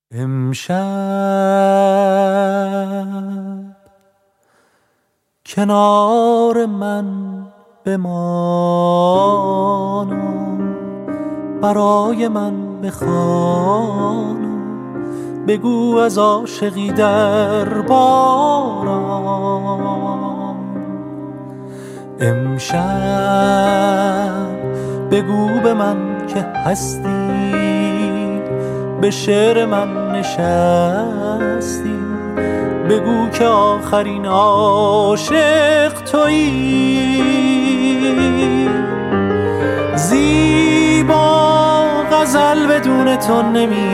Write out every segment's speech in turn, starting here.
امشب کنار من بمان و برای من بخوان و بگو از عاشقی در باران. امشب بگو به من که هستی، به شعر من نشستی، بگو که آخرین عاشق تویی. زیبا غزل بدون تو نمی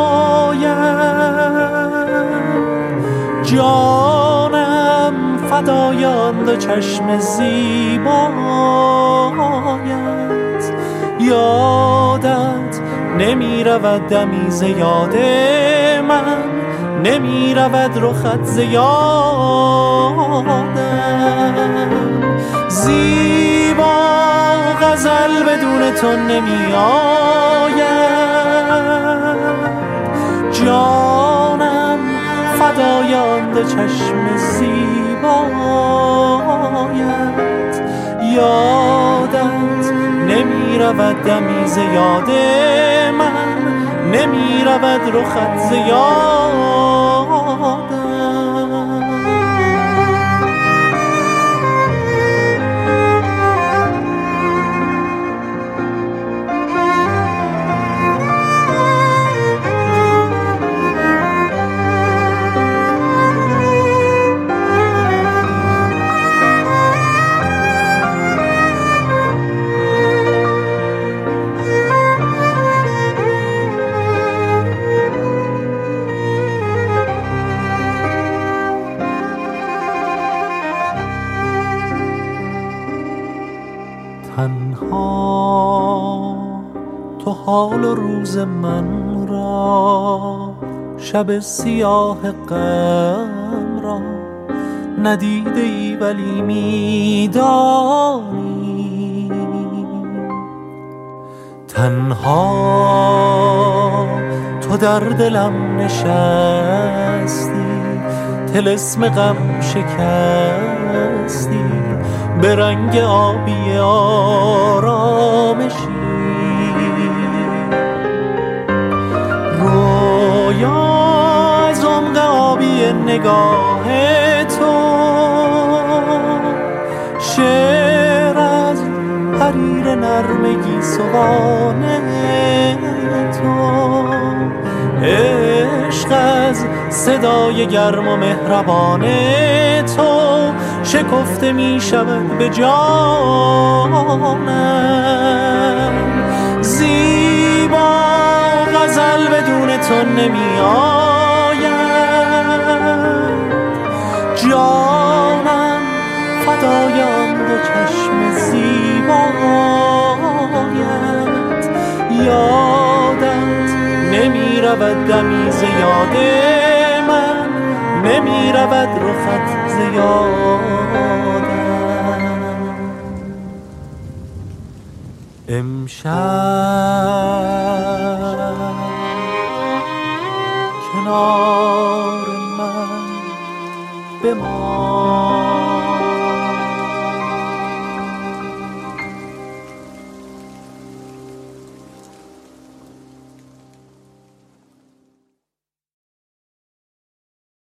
آید، جانم فدای آن دو چشم زیبایت. یادت نمی رود دمی ز یاد من، نمی رود رخت ز یادم. زیبا غزل بدون تو نمی آید، جانم فدای آن دو چشم زیبایت. یادت نمی رود دمی ز یاد من، نمی رود رخت ز یادم. تنها تو حال و روز من را، شب سیاه غم را ندیده ای ولی میدانی. تنها تو در دلم نشستی، طلسم غم شکستی، به رنگ آبی آرامشی. رویا از عمق آبی نگاه تو، شعر از حریر نرمگی سوانه تو، عشق از صدای گرم و مهربان تو شکفته می شود به جانم. زیبا غزل بدون تو نمی آید، جانم فدای آن دو چشم زیبایت. یادت نمی رود دمی ز یاد من، نمی رود رخت ز یادم. امشب کنار من بمان